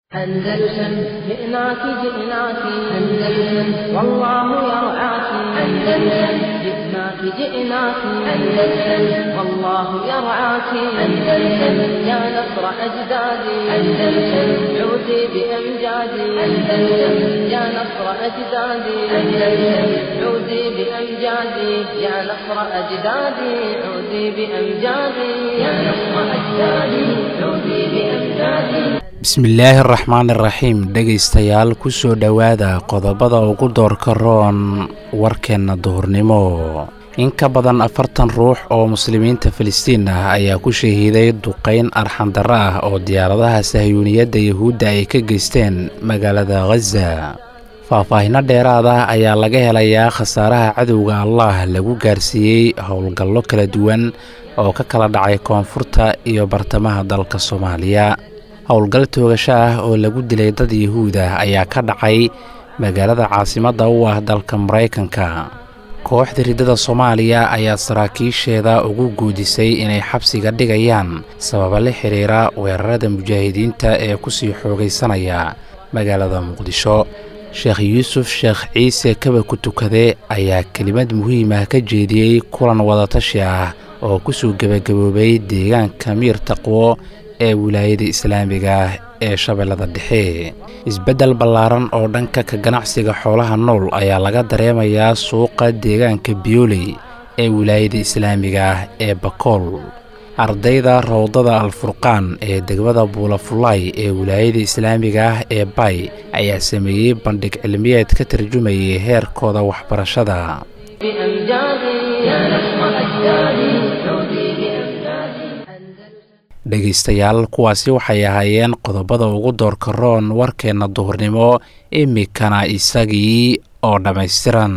أندلسن جئناك جئناك أندلسن والله يرعاك أندلسن جئناك جئناك أندلسن والله يرعاك أندلسن يا نصر أجدادي أندلسن عودي بأمجادي أندلسن يا نصر أجدادي أندلسن عودي بأمجادي يا نصر أجدادي عودي بأمجادي يا نصر أجدادي عودي بأمجادي. bismillaahi araxmaan iraxiim dhegaystayaal kusoo dhowaada qodobada ugu doorka roon warkeenna duhurnimo. in ka badan 40 ruux oo muslimiinta Filistiin ah ayaa ku shahiiday duqeyn arxandarro ah oo diyaaradaha sahyuuniyadda Yahuudda ay ka geysteen magaalada Gaza. faahfaahin dheeraad ah ayaa laga helayaa khasaaraha cadowga Allah lagu gaarsiiyay howlgallo kala duwan oo ka kala dhacay koonfurta iyo bartamaha dalka Soomaaliya. howlgal toogasho ah oo lagu dilay dad Yahuud ah ayaa ka dhacay magaalada caasimadda u ah dalka Mareykanka. kooxda ridada Soomaaliya ayaa saraakiisheeda ugu guudisay inay xabsiga dhigayaan sababo la xiriira weerarada mujaahidiinta ee ku sii xoogaysanaya magaalada Muqdisho. Sheekh Yuusuf Sheekh Ciise Kaba ku tukade ayaa kelimad muhiim ah ka jeediyay kulan wadatashi ah oo ku soo gabagaboobay deegaanka Miir Taqwo ee wilaayada Islaamiga ah ee Shabeellada Dhexe. isbedel ballaaran oo dhanka ka ganacsiga xoolaha nool ayaa laga dareemayaa suuqa deegaanka Biyooley ee wilaayada Islaamiga ah ee Bakool. ardayda rawdada Al-Furqaan ee degmada Buulafulay ee wilaayada Islaamiga ah ee Bay ayaa sameeyay bandhig cilmiyeed ka tarjumayay heerkooda waxbarashada. dhegaystayaal kuwaasi waxay ahaayeen qodobada ugu doorka roon warkeenna duhurnimo, imikana isagii oo dhammaystiran.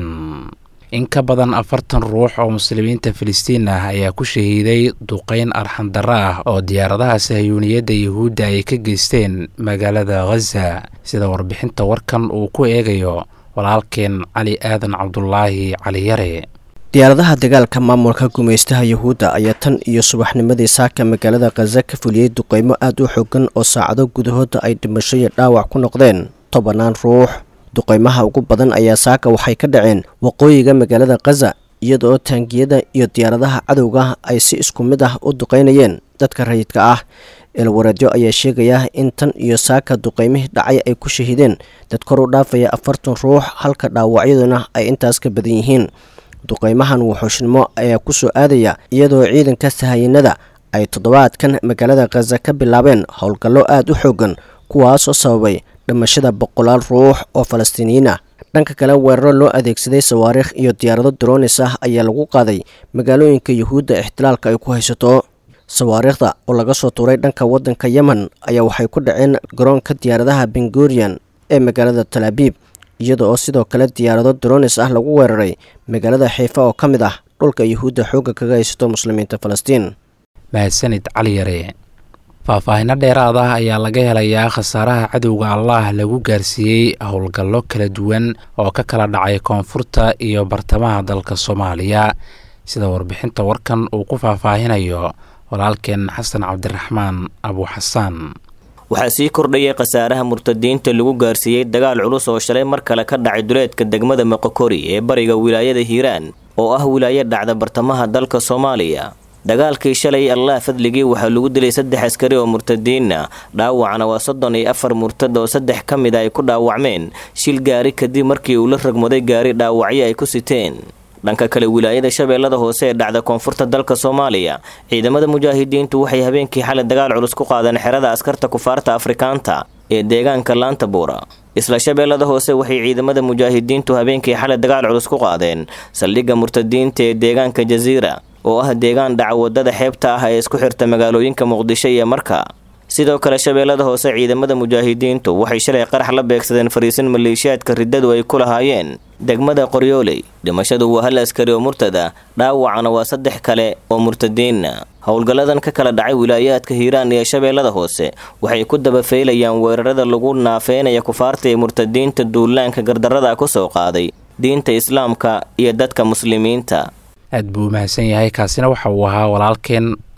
in ka badan 40 ruux oo muslimiinta Filistiin ah ayaa ku shahiiday duqeyn arxandarro ah oo diyaaradaha sahyuuniyadda Yahuudda ay ka geysteen magaalada Gaza, sida warbixinta warkan uu ku eegayo walaalkeen Cali Aadan Cabdullaahi Cali Yare. diyaaradaha dagaalka maamulka gumaystaha Yahuudda ayaa tan iyo subaxnimadii saaka magaalada Gaza ka fuliyay duqeymo aad u xooggan oo saacado gudahooda ay dhimasho iyo dhaawac ku noqdeen 10 ruux. duqeymaha ugu badan ayaa saaka waxay ka dhaceen waqooyiga magaalada Gaza, iyadoo taangiyada iyo diyaaradaha cadowga ay si isku mid ah u duqeynayeen dadka rayidka ah. elwareedyo ayaa sheegaya in tan iyo saaka duqeymihii dhacay ay ku shahiideen dad kor u dhaafaya 40 ruux, halka dhaawacyaduna ay intaas ka badan yihiin. duqeymahan wuxuushnimo ayaa ku soo aadaya iyadoo ciidanka sahayanada ay toddobaadkan magaalada Gaza ka bilaabeen howlgallo aad u xooggan, kuwaasoo sababay dhimashada 100 ruux oo Falastiiniyiin ah. dhanka kale, weeraro loo adeegsaday sawaariikh iyo diyaarado drones ah ayaa lagu qaaday magaalooyinka Yahuudda ixtilaalka ay ku haysato. sawaariikhda oo laga soo tuuray dhanka waddanka Yemen ayaa waxay ku dhaceen garoonka diyaaradaha Ben Gurion ee magaalada Tel Aviv, iyada oo sidoo kale diyaarado drones ah lagu weeraray magaalada Xiifa oo ka mid ah dhulka Yahuudda xooga kaga haysto muslimiinta Falastiin. mahadsanid Cali Yare. faahfaahin dheeraad ah ayaa laga helayaa khasaaraha cadowga Allah lagu gaarsiiyay howlgallo kala duwan oo ka kala dhacay koonfurta iyo bartamaha dalka Soomaaliya, sida warbixinta warkan uu ku faahfaahinayo walaalkeen Xasan Cabdiraxmaan Abu Xasan. waxaa sii kordhayay khasaaraha murtadiinta lagu gaarsiiyay dagaal culus oo shalay mar kale ka dhacay duleedka degmada Moqokori ee bariga wilaayada Hiiraan oo ah wilaayad dhacda bartamaha dalka Soomaaliya. dagaalkii shalay Allah fadligii waxaa lagu dilay 3 askari oo murtadiin ah, dhaawacna waa 34 murtad oo 3 ka mid ay ku dhaawacmeen shil gaari kadib markii uu la ragmaday gaari dhaawacyo ay ku siteen. dhanka kale, wilaayada Shabeellada Hoose ee dhacda koonfurta dalka Soomaaliya, ciidamada mujaahidiintu waxay habeenkii xalay dagaal culus ku qaadeen xerada askarta kufaarta Afrikaanta ee deegaanka Laanta Buura. isla Shabeellada Hoose waxay ciidamada mujaahidiintu habeenkii xalay dagaal culus ku qaadeen saldhigga murtadiinta ee deegaanka Jaziira oo ah deegaan dhaca wadada xeebta ah ee isku xirta magaalooyinka Muqdisho iyo Marka. sidoo kale, Shabeellada Hoose ciidamada mujaahidiintu waxay shalay qarax la beegsadeen fariisin maleeshiyaadka riddadu ay ku lahaayeen degmada Qoryooley. dhimashadu waa 1 askari oo murtada, dhaawacna waa 3 kale oo murtadiin. howlgalladan ka kala dhacay wilaayaadka Hiiraan iyo Shabeellada Hoose waxay ku daba feylayaan weerarada lagu naafeynaya kufaarta ee murtadiinta duulaanka gardarrada ku soo qaaday diinta Islaamka iyo dadka muslimiinta. aad buu mahadsan yahay. kaasina waxa uu ahaa walaalkeen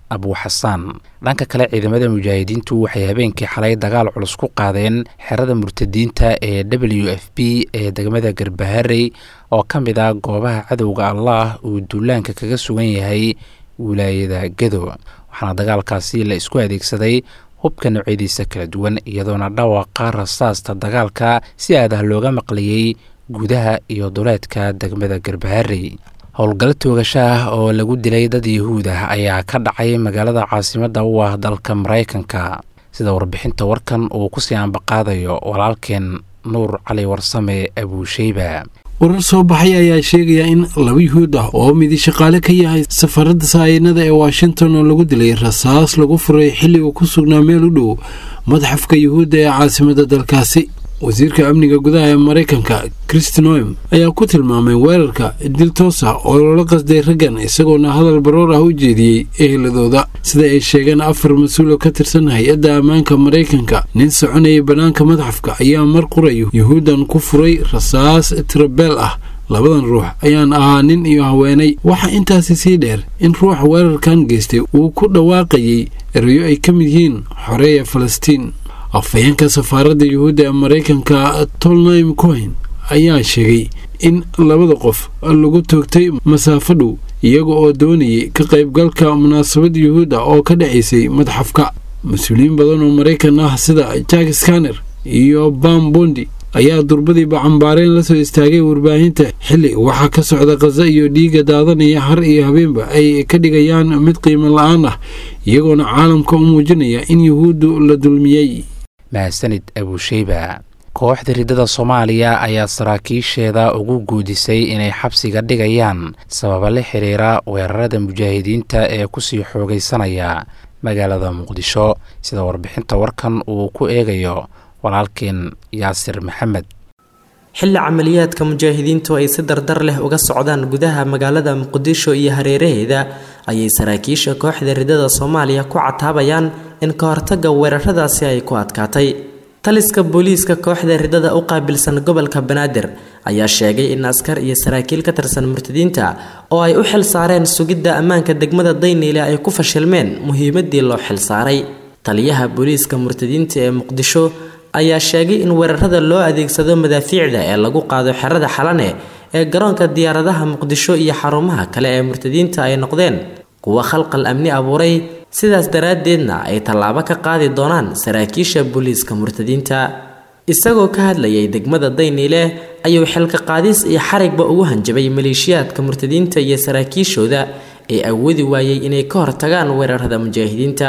abu xasaan. dhanka kale ciidamada mujaahidiintu waxay habeenkii xalay dagaal culus ku qaadeen xerada murtadiinta ee WFP ee degmada Garbaharey oo ka mid ah goobaha cadowga Allah uu duulaanka kaga sugan yahay wilaayada Gedo. waxaana dagaalkaasi la isku adeegsaday hubka noocyadiisa kala duwan iyadoona dhawaaqa rasaasta dagaalka si aad ah looga maqliyay gudaha iyo duleedka degmada Garbaharey. howlgal toogasho ah oo lagu dilay dad Yahuud ah ayaa ka dhacay magaalada caasimadda u ah dalka Mareykanka sida warbixinta warkan uu ku sii ambaqaadayo walaalkeen Nuur Cali Warsame Abu Shayba. warar soo baxay ayaa sheegaya in 2 Yahuud ah oo mid shaqaale ka yahay safaradda saayinada ee Washington oo lagu dilay rasaas lagu furay xilli uu ku sugnaa meel u dhow madaxafka Yahuudda ee caasimadda dalkaasi. wasiirka amniga gudaha ee Mareykanka Kristi Noem ayaa ku tilmaamay weerarka dil toos ah oo loola qasday raggan isagoona hadal baroor ah u jeediyey eheladooda sida ay sheegeen 4 mas'uul oo ka tirsan hay'adda ammaanka Mareykanka. nin soconayay banaanka madaxafka ayaa mar qurayo Yahuudan ku furay rasaas tirabeel ah. labadan ruux ayaan ahaa nin iyo haweenay. waxa intaasi sii dheer in ruuxa weerarkan geystay uu ku dhawaaqayay erayo ay ka mid yihiin xoreeya Falastiin. afayeenka safaaradda Yahuudda ee Mareykanka Tolnaim Cohen ayaa sheegay in 2 qof lagu toogtay masaafo dhow iyaga oo doonayay ka qaybgalka munaasabad Yahuudda oo ka dhacaysay madaxafka. mas'uuliyiin badan oo Mareykan ah sida Jack Scanner iyo Bam Bondi ayaa durbadiiba cambaareen la soo istaagay warbaahinta xilli waxa ka socda Gaza iyo dhiiga daadanaya har iyo habeenba ay ka dhigayaan mid qiimo la'aan ah iyagoona caalamka u muujinaya in Yahuuddu la dulmiyay. mahadsanid Abu Shayba. kooxda ridada Soomaaliya ayaa saraakiisheeda ugu guudisay inay xabsiga dhigayaan sababo la xiriira weerarada mujaahidiinta ee ku sii xoogaysanaya magaalada Muqdisho sida warbixinta warkan uu ku eegayo walaalkeen Yaasir Maxamed. xilli camaliyaadka mujaahidiintu ay si dardar leh uga socdaan gudaha magaalada Muqdisho iyo hareeraheeda ayay saraakiisha kooxda ridada Soomaaliya ku cataabayaan in ka hortagga weeraradaasi ay ku adkaatay. taliska booliiska kooxda ridada u qaabilsan gobolka Banaadir ayaa sheegay in askar iyo saraakiil ka tirsan murtadiinta oo ay u xil saareen sugidda ammaanka degmada Dayniile ay ku fashilmeen muhiimadii loo xil saaray. taliyaha booliiska murtadiinta ee Muqdisho ayaa sheegay in weerarada loo adeegsado madaafiicda ee lagu qaado xerada Xalane ee garoonka diyaaradaha Muqdisho iyo xarumaha kale ee murtadiinta ay noqdeen kuwa khalqal amni abuuray sidaas daraadeedna ay tallaabo ka qaadi doonaan saraakiisha booliiska murtadiinta. isagoo ka hadlayay degmada Dayniile ayuu xilka qaadis iyo xarigba ugu hanjabay maleeshiyaadka murtadiinta iyo saraakiishooda ee awoodi waayay inay ka hortagaan weerarada mujaahidiinta.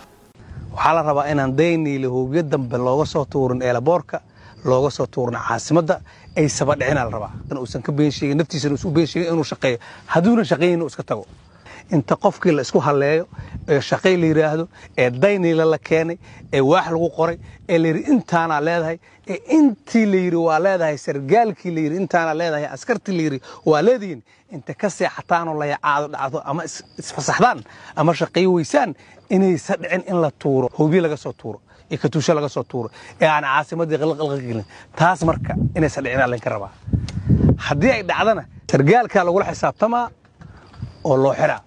waxaa la rabaa inaan Dayniile hoobiyo dambe looga soo tuurin eelaboorka looga soo tuurin caasimadda ay sabadhicin la rabaa uusan ka been sheegin naftiisana uu been sheegin inuu shaqeeyo haduuna shaqeeyno iska tago inta qofkii la isku haleeyo ee shaqay la yiraahdo ee Dayniile la keenay ee wax lagu qoray ee la yiri intaana leedahay ee intii la yiri waa leedahay sargaalkii la yiri intaana leedahay askartii la yiri waa leediin inta ka seexataan oo la yaacado dhacdo ama isfasaxdaan ama shaqay weysaan inay sadcin in la tuuro hoobiye laga soo tuuro ee ka tuusha laga soo tuuro ee aan caasimadii qalqalqalin taas marka inay sadcin la ka rabaa haddii ay dhacdana sargaalka lagu xisaabtama oo loo xiraa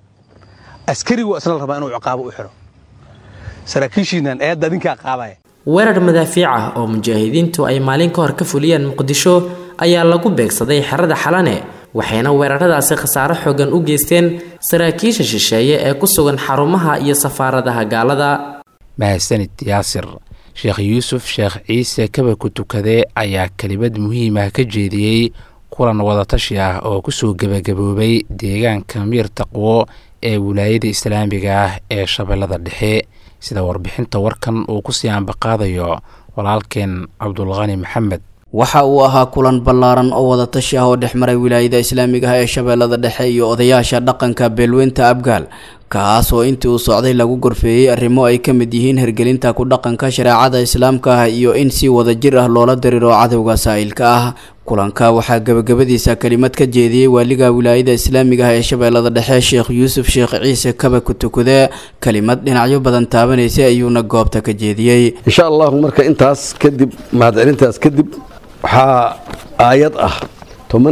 askarigu asna rabaa inuu ciqaabo u xiro saraakiishiinan ee dadinka qaadaya. weerar madaafiic ah oo mujaahidiintu ay maalin ka hor ka fuliyeen Muqdisho ayaa lagu beegsaday xerada Xalane waxayna weeraradaasi khasaare xoogan u geysteen saraakiisha shisheeye ee ku sugan xarumaha iyo safaaradaha gaalada. mahadsanid Yaasir. Sheekh Yuusuf Sheekh Ciise kaba ku tukade ayaa kelimad muhiim ah ka jeediyey kulan wadatashi ah oo ku soo gabagaboobay deegaanka Miir Taqwo ee wilaayada Islaamiga ah ee Shabeellada Dhexe sida warbixinta warkan uu ku sii ambaqaadayo walaalkeen Cabdulqani Maxamed. waxa uu ahaa kulan ballaaran oo wadatashi ah oo dhexmaray wilaayada Islaamiga ah ee Shabeellada Dhexe iyo odayaasha dhaqanka beelweynta Abgaal kaas oo intii uu socday lagu gorfeeyay arrimo ay ka mid yihiin hergelinta ku dhaqanka shariicada Islaamka ah iyo in si wadajir ah loola diriro cadawga saa'ilka ah. kulanka waxaa gabagabadiisa kelimad ka jeediyay waaliga wilaayada Islaamiga ah ee Shabeellada Dhexe Sheekh Yuusuf Sheekh Ciise kaba ku tukade kelimad dhinacyo badan taabanaysa ayuuna goobta ka jeediyay. insha Allah marka intaas kadib mahadcelintaas kadib waxaa aayad ah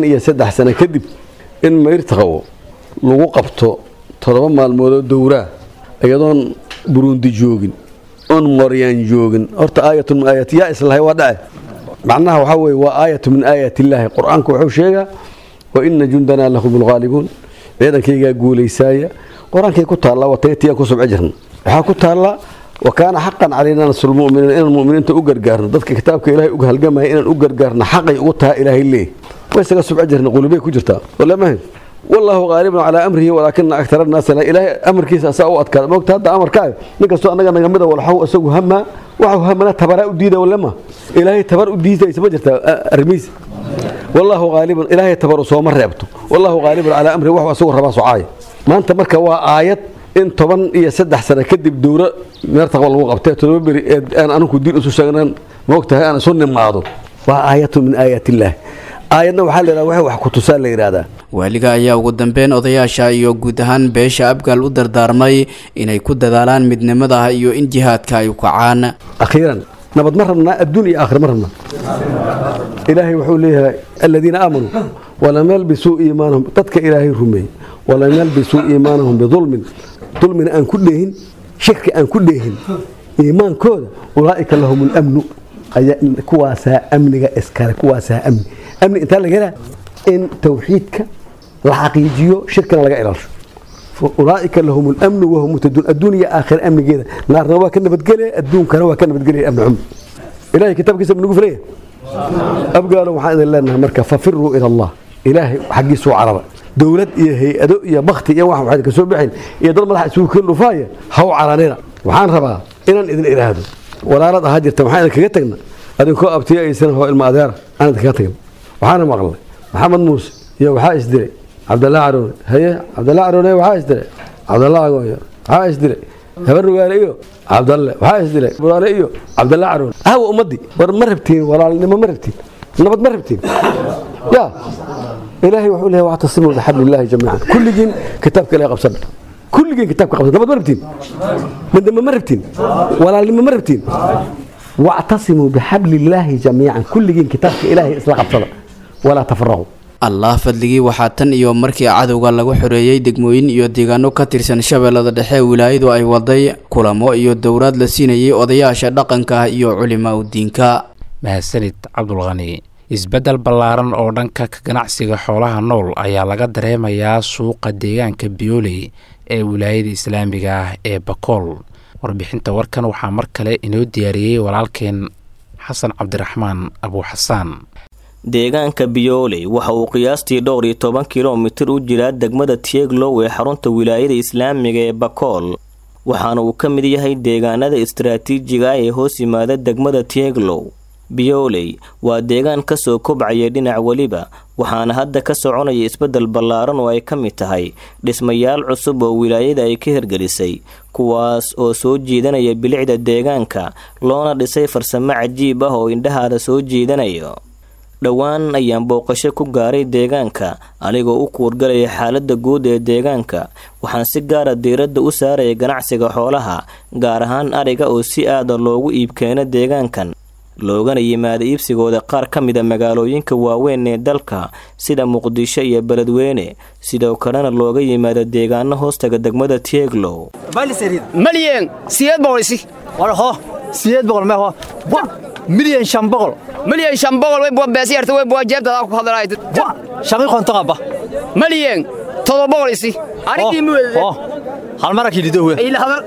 13 sano kadib in Miir Taqwo lagu qabto 7 maalmood oo dowra iyadoon burundi joogin oon moryaan joogin horta aayatun min aayati yaa islahay waa dhace macnaha waxaa weeye waa aayatu min aayaati illaahi qur-aanku wuxuu sheegaa wa ina jundanaa lahum lghaalibuun ciidankaygaa guulaysaaya qur-aankay ku taallaa watayatiyaa ku subci jirna waxaa ku taallaa وكان حقا علينا نصر المؤمنين إن المؤمنين تأجرنا ضدك كتابك إلهي أجهل جماعي إن أجرنا حقي أقطها إلهي الليل ويسقى سبع جهر نقول بيه كجرتا ولا ما هي والله غالب على أمره ولكن أكثر الناس لا إلهي أمر كيس أساء أتكلم وقت هذا أمر كاذب نقص أنا جمده ولا حو أسوق همه وحو همنا تبرأ الديده ولا ما إلهي تبرأ الديده يسمى جرتا رميز والله غالب إلهي تبرأ صوم ربطه والله غالب على أمره وحو أسوق رباص عاي ما أنت مركوا آيات in 10 iyo 3 sano kadib dowra meertaqo lagu qabtay todobari aan ku diin u soo sheegnaan moogtahay aan soo nimaado waa aayatu min aayatillah aayadna waxa la yiraahdaa wax ku tusaale la yiraahdaa waaliga ayaa ugu dambeyn odayaasha iyo guud ahaan beesha abgaal u dardaarmay inay ku dadaalaan midnimada iyo in jihaadka ay u kacaan akhiran nabad marna adduun iyo aakhir marna ilaahay wuxuu leeyahay alladina aamanu wala yalbisu iimaanahum dadka ilaahay rumeey wala yalbisu iimaanahum bidulmin ظلمنا أن كلهن شرك أن كلهن إيمان كود أولئك لهم الأمن أي كواسا أمن إسكار كواسا أمن أنت لقينا إن توحيدك الحقيقي شركنا لقى إلى أولئك لهم الأمن وهم متدون الدنيا آخر أمن كذا نار نوا كنا بتقلي الدون كانوا كنا بتقلي أمن عم إلهي كتاب كسب نقول فيه أبقى لهم حق الله إنها مركب ففروا إلى الله إلهي حقي سوء عربة دولة هي أدو يا بختي يا واحد كسب بحين يضل ملح سوق كله فاية هو على waxaan rabaa inaan idin iraahdo walaalaad ahaa jirta waxaan kaga tagna adinkoo abtiya aysan hoo ilma adeer aan kaga tagna waxaan maqlay maxamed muuse iyo waxa isdiray cabdallah aroon haye cabdallah aroon waxa isdiray cabdallah agoyo waxa isdiray habar rugaale iyo cabdallah waxa isdiray walaale iyo cabdallah aroon ahaw ummadii war ma rabtiin walaalnimo ma rabtiin nabad ma rabtiin ya ilaahay wuxuu leeyahay wa'tasimu bihablillahi jamii'an kulligin kitaabka ilaahay qabsan كل كتاب قبضة ما مربتين من دم مربتين ولا اللي مربتين واعتصموا بحبل الله جميعا كل كتاب إلهي إصلاح قبضة ولا تفرغوا allah fadligii waxaa tan iyo markii cadowga lagu xoreeyay degmooyin iyo deegaano ka tirsan shabeellada dhexe wilaayadu ay waday kulamo iyo dowlad la siinayay odayaasha dhaqanka iyo culimaa u diinka mahadsanid cabdulqani isbedel ballaaran oo dhanka ka ganacsiga xoolaha nool ayaa laga dareemayaa suuqa deegaanka Biyooley ee wilaayada islaamiga ah ee Bakool warbixinta warkan waxaa mar kale inoo diyaariyay walaalkeen xasan cabdiraxmaan abu xasaan deegaanka Biyooley waxa uu qiyaastii 12 kiiloomitir u jiraa degmada Tieglow ee xarunta wilaayada islaamiga ee Bakool waxaana uu ka mid yahay deegaanada istiraatiijiga ah ee hoos yimaada degmada Tieglow Biyooley waa deegaan ka soo kobcaya dhinac waliba waxaana hadda ka soconaya isbedel ballaaran oo ay ka mid tahay dhismayaal cusub oo wilaayada ay ka hirgelisay kuwaas oo soo jeedanaya bilicda deegaanka loona dhisay farsamo cajiib ah oo indhahaada soo jeedanayo dhawaan ayaan booqasho ku gaaray deegaanka anigoo u kuurgalaya xaaladda guud ee deegaanka waxaan si gaar ah diiradda u saaraya ganacsiga xoolaha gaar ahaan ariga oo si aad ah loogu iibkeeno deegaankan loogana yimaado iibsigooda qaar ka mid ah magaalooyinka waaweyn ee dalka sida Muqdisho iyo Beledweyne sidoo kalena looga yimaado deegaano hoostaga degmada Tieglow malyan siyeed boqolisi walaho siyeed boqol ma ho milyan 500 way boo beesiyarta way boo jeebta ku hadlaayay shaqo qonto qaba milyan 700 arigii muweede hal mara kilido we ila hadal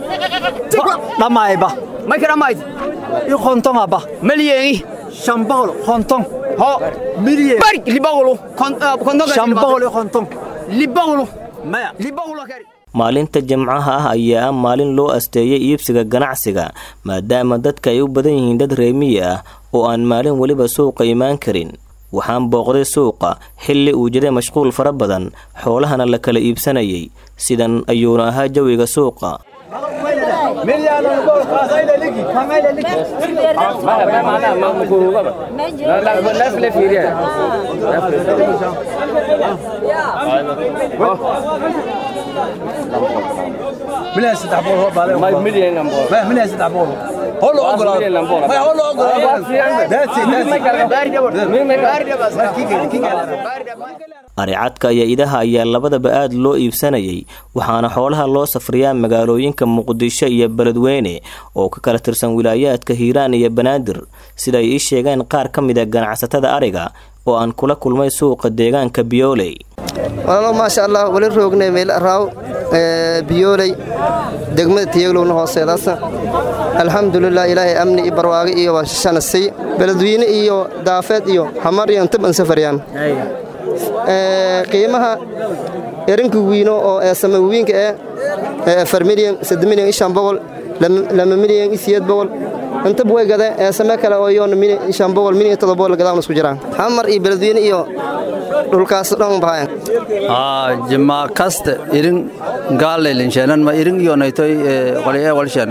dhamayba ma karamayt iyo qonto qaba milyan 500 qonto ho milyan bari libawlo qonto 500 qonto libawlo maya libawlo kari maalinta Jimcaha ah ayaa maalin loo asteeyay iibsiga ganacsiga maadaama dadka ay u badan yihiin dad reemiye ah oo aan maalin waliba suuqa imaan karin waxaan booqday suuqa xilli uu jiray mashquul fara badan xoolahana la kala iibsanayay sidan ayuuna ahaa jawiga suuqa مليان 7 بول هو بالي مليان 7 بول هولو aricadka iyo idaha ayaa labadaba aad loo iibsanayay waxaana xoolaha loo safriyaa magaalooyinka muqdisho iyo beledweyne oo ka kala tirsan wilaayaadka hiiraan iyo banaadir sida ay ii sheegeen qaar ka mid a ganacsatada ariga oo aan kula kulmay suuqa deegaanka biyooley walaalo maasha allah wali roognay meel raaw biyooley degmada tiyaglow hooseedaas alxamdulillaah ilaahay amni iyo barwaaqo iyo washanasay beledweyne iyo daafeed iyo xamar iyo inta ban safariyaan qiimaha erinka wiino oo samawiinka ee 4 milyan 3 milyan 500 2 milyan 800 inta way gada sama kale oo yoon milyan 500 milyan 700 gadaan isku jiraan xamar iyo beledweyne iyo dhulkaas dhan baahan jima kasta irin gaalleelin sheenan ma irin iyo naytay waliye walshana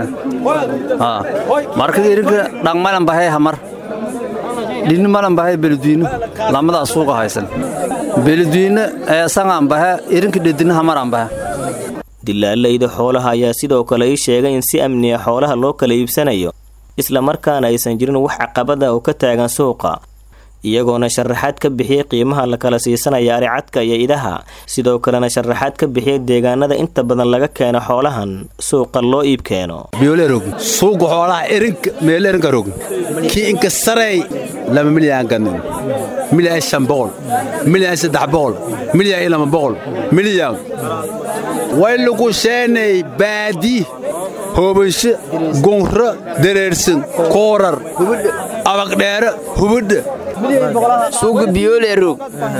marka irinka dhaqmalan bahay hamar din malan bahay beledweyne lamada suuqa haysan beledweyne sangan bahay irinka dhedin hamaran bahay dilaalayda xoolaha ayaa sidoo kale ay sheegay in si amni ah xoolaha loo kala iibsanayo isla markaana aysan jirin wax caqabada oo ka taagan suuqa iyagoona sharaxaad ka bixiyay qiimaha la kala siisanaya aricadka iyo idaha sidoo kalena sharaxaad ka bixiyay deegaanada inta badan laga keeno xoolahan suuqa loo iib keeno biyolerog suuqa xoolaha erinka meelerinka rog ki inka saray 2 milyan ganin milyan 500 milyan 300 milyan 200 milyan way lagu sheenay baadi hoobaysho gonra dareersan koorar abaq dheere hubudda suuqa biyolerog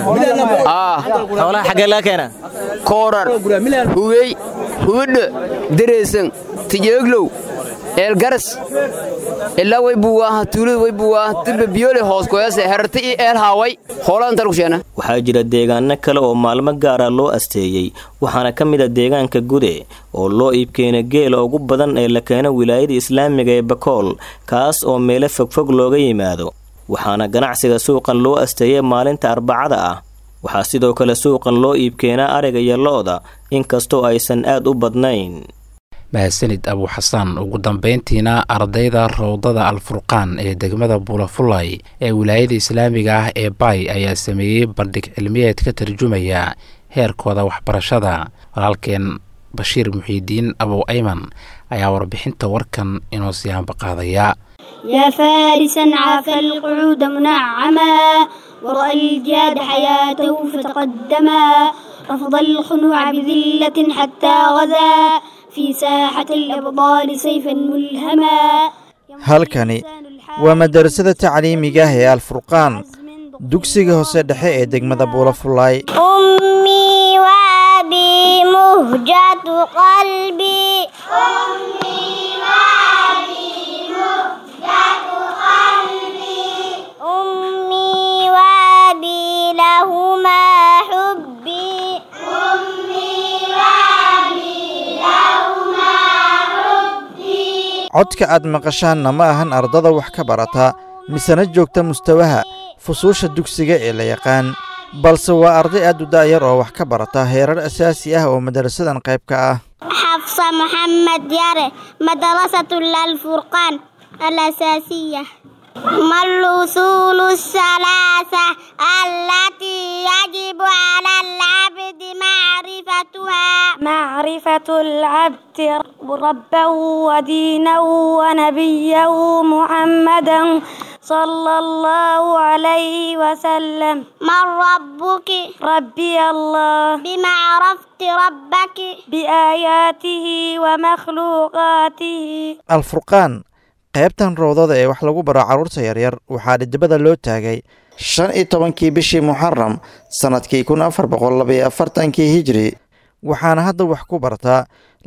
xoolaha xagee laga keena koorar hubey hubudda dareersan tijeglow eelgaras ilaa way buuwaa tuulada way buuwaa tibba biyole hoos koyase herta iyo eel haaway xoolaha inta lagu sheena waxaa jira deegaano kale oo maalmo gaara loo asteeyey waxaana ka mid a deegaanka gude oo loo iibkeena geela ugu badan ee la keeno wilaayada islaamiga ee bakool kaas oo meelo fogfog looga yimaado waxaana ganacsiga suuqan loo asteeyay maalinta arbacada ah waxaa sidoo kale suuqan loo iibkeenaa ariga iyo lo-da inkastoo aysan aad u badnayn mahadsanid abu xasan ugu dambeyntiina ardayda rawdada alfurqaan ee degmada buulafulay ee wilaayada islaamiga ah ee bay ayaa sameeyey bandhig cilmiyeed ka tarjumaya heerkooda waxbarashada walaalkeen bashiir muxiidiin abu ayman ayaa warbixinta warkan inoo sii hanbaqaadaya يا فارسا عاف القعود منعما ورأى الجاد حياته فتقدما رفض الخنوع بذلة حتى غزا في ساحة الأبطال سيفا ملهما halkani waa madarasada tacliimiga ah ee alfurqaan dugsiga hoose dhexe ee degmada buulafulay أمي وأبي مهجة قلبي أمي وأبي مهجة قلبي أمي وأبي لهما حبي أمي وأبي لهما حبي codka aad maqashaanna ma ahan ardada wax ka barata misena joogta mustawaha fusuusha dugsiga ee la yaqaan balse waa arday aad u daayar oo wax ka barata heerar asaasi ah oo madarasadan qayb ka ah حفصة محمد ياره مدرسة الفرقان الأساسية ما الأصول الثلاثة التي يجب على العبد معرفتها معرفة العبد ربه ودينه ونبيه محمدا صلى الله عليه وسلم من ربك ربي الله بما عرفت ربك بآياته ومخلوقاته alfurqaan qaybtan roodada ee wax lagu baro carruurta yaryar waxaa dhidibada loo taagay 15kii bishii muxaram sannadkii 1442 hijri waxaana hadda wax ku bartaa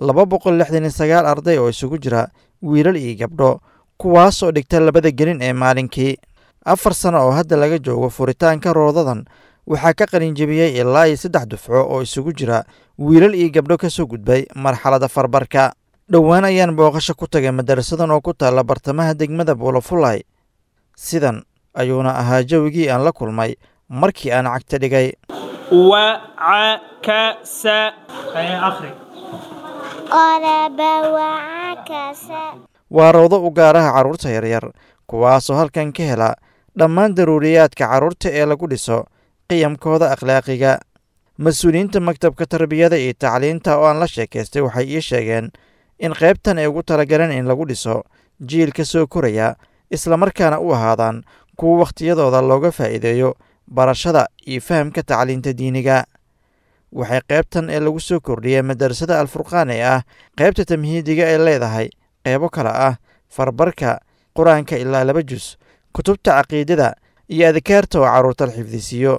269 arday oo isugu jira wiilal iyo gabdho kuwaasoo dhigta labada gelin ee maalinkii 4 sano oo hadda laga joogo furitaanka roodadan waxaa ka qalinjebiyey ilaa iyo 3 dufco oo isugu jira wiilal iyo gabdho ka soo gudbay marxalada farbarka dhowaan ayaan booqasho ku tagay madarasadan oo ku taalla bartamaha degmada buulafulay sidan ayuuna ahaa jawigii aan la kulmay markii aan cagta dhigay قلب وعكس waa rawdo u gaaraha carruurta yaryar kuwaasoo halkan ka hela dhammaan daruuriyaadka carruurta ee lagu dhiso qiyamkooda akhlaaqiga. mas-uuliyiinta maktabka tarbiyada iyo tacliinta oo aan la sheekaystay waxay ii sheegeen in qaybtan ay ugu talagaleen in lagu dhiso jiilka soo koraya islamarkaana u ahaadaan kuwa wakhtiyadooda looga faa'iideeyo barashada iyo fahamka tacliinta diiniga. waxay qaybtan ee lagu soo kordhiyey madarasada alfurqaan ee ah qaybta tamhiidiga ay leedahay qeybo kale ah farbarka qur-aanka ilaa 2 jus, kutubta caqiidada iyo adkaarta oo carruurta la xifdisiiyo.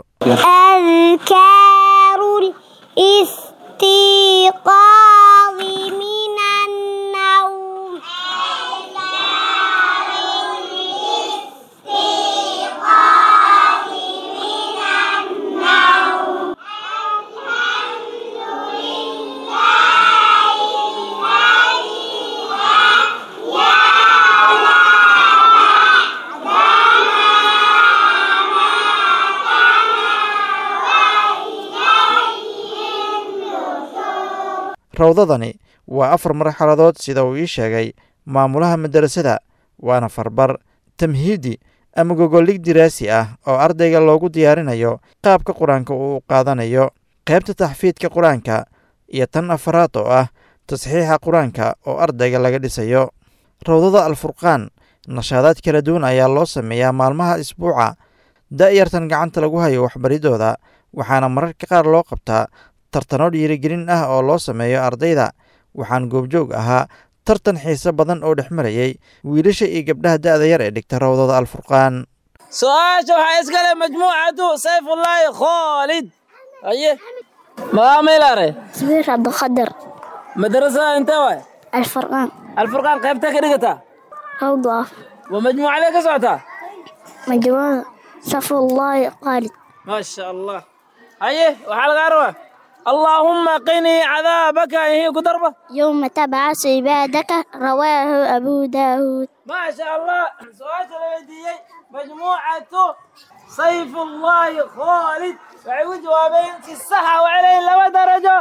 rawdadani waa 4 marxaladood sida uu ii sheegay maamulaha madarasada, waana farbar, tamhiidi ama gogoldhig diraasi ah oo ardayga loogu diyaarinayo qaabka qur-aanka uu qaadanayo, qaybta taxfiidka qur-aanka iyo tan afaraad oo ah tasxiixa qur-aanka oo ardayga laga dhisayo. rawdada alfurqaan nashaadaad kala duwan ayaa loo sameeyaa maalmaha isbuuca. da'yartan gacanta lagu hayo waxbaridooda waxaana mararka qaar loo qabtaa tartano dhiirigelin ah oo loo sameeyo ardayda. waxaan goobjoog ahaa tartan xiiso badan oo dhex marayay wiilasha iyo gabdhaha da'da yar ee dhigta rawdada alfurqaan. su-aasha waxaa iskale majmuucatu sayfullaahi khaalid. aye magaamilare sabiir cabdiqadir. madarasada intee waay? alfurqaan. alfurqaan qaybtee ka dhigataa? rawda. waa majmuucadee ka socotaa? majmuucada sayfullaahi khaalid. maasha allah. aye waxaa lagaa rabaa اللهم قني عذابك هي قدربة يوم تبعث عبادك رواه أبو داود. ما شاء الله. سؤال الودية مجموعة سيف الله خالد وعود جوابين في الصحة وعليه 2 درجة.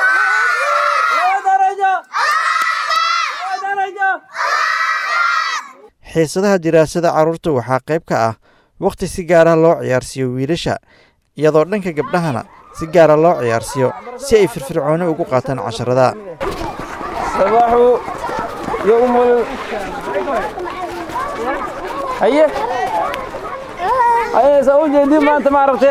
2 درجة. 2 درجة. xiisadaha diraasada carruurta waxaa qayb ka ah waqti si gaar ah loo ciyaarsiiyo wiilasha, iyadoo dhanka gabdhahana si gaara loo ciyaarsiiyo si ay firfircooni ugu qaataan casharada. sabaaxu yowmul haye soo jeedin maanta ma aragtay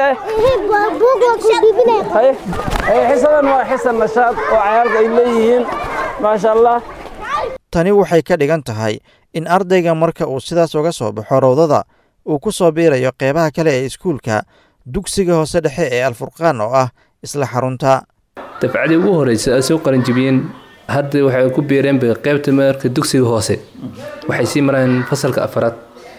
haye xisadan waa xisan nashaad oo ciyaalka ay leeyihiin maasha allah. tani waxay ka dhigan tahay in ardayga marka uu sidaas uga soo baxo rawdada uu ku soo biirayo qeybaha kale ee iskuulka dugsiga hoose dhexe ee alfurqaan oo ah isla xarunta. dafcadii ugu horeysa ay soo qaran jibiyeen hadda waxay ku biireen qaybta marka dugsiga hoose waxay sii marayaan fasalka 4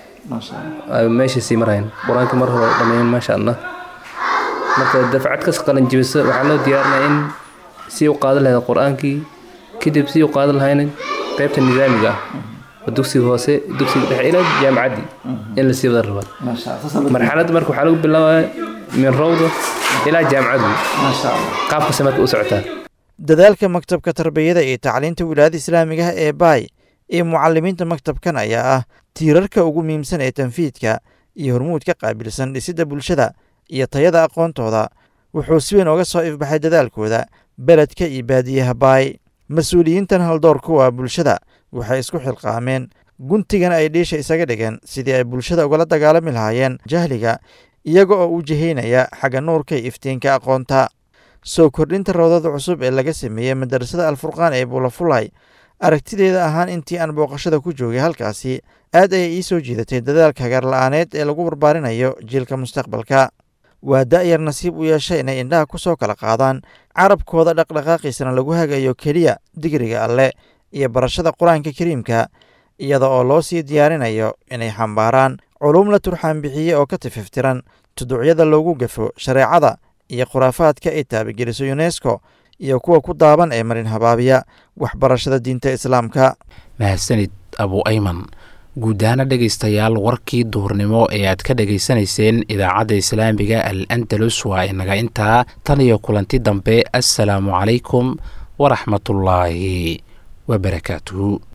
meesha sii marayaan quraanka mar hore dhameeyeen maasha allah. marka dafcad ka qaran jibisa waxaa loo diyaarinayaa in si u qaadan lahayd quraankii kadib si u qaadan lahayd qaybta nidaamiga ah dugsiga hoose dugsiga dhexe ilaa jaamacadii in la sii wada rabaa. marxalad marka waxaa lagu bilaabaa min rawda ilaa jaamacadu qaabka sanadka u socotaa. dadaalka maktabka tarbiyada iyo tacliinta wilaayada islaamiga ee baay iyo mucalimiinta maktabkan ayaa ah tiirarka ugu muhiimsan ee tanfiidka iyo hormuudka qaabilsan dhisidda bulshada iyo tayada aqoontooda. wuxuu si weyn uga soo ifbaxay dadaalkooda beledka iyo baadiyaha baay. mas-uuliyiintan haldoorku waa bulshada waxay isku xilqaameen guntigana ay dhiisha isaga dhigeen sidii ay bulshada ugala dagaalami lahaayeen jahliga iyaga oo u jihaynaya xagga nuurka iyo iftiinka aqoonta. soo kordhinta rawdada cusub ee laga sameeyey madarasada alfurqaan ee buulafulay aragtideeda ahaan intii aan booqashada ku joogay halkaasi aad ayay ii soo jiidatay dadaalka hagarla-aaneed ee lagu barbaarinayo jiilka mustaqbalka. waa da'yar nasiib u yeeshay inay indhaha ku soo kala qaadaan carabkooda dhaqdhaqaaqiisana lagu hagayo keliya digriga alle iyo barashada qur-aanka kariimka, iyada oo loo sii diyaarinayo inay xambaaraan culum la turxaan bixiye oo ka tififtiran tuduucyada loogu gafo shareecada iyo khuraafaadka ay taabageliso yunesko iyo kuwa ku daaban ee marin habaabiya waxbarashada diinta islaamka. mahadsanid abu ayman. guud ahaana dhegaystayaal warkii duhurnimo ee aad ka dhegaysanayseen idaacadda islaamiga al andalus waa inaga intaa. tan iyo kulanti dambe assalaamu calaykum waraxmatullaahi wabarakaatuhu.